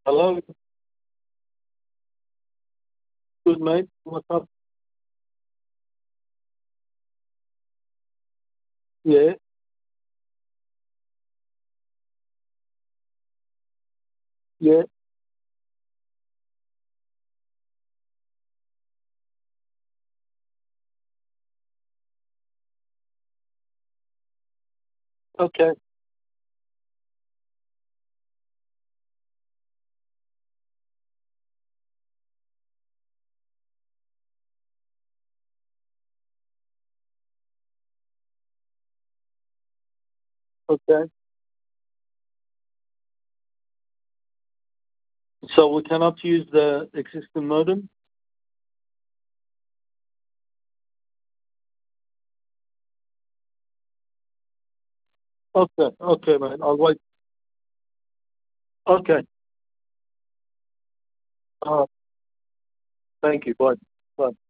Hello, good mate. What's up? Yeah. Yeah. Okay. Okay. So we cannot use the existing modem. Okay. Okay, mate. I'll wait. Okay. Uh, Thank you. Bye. Bye.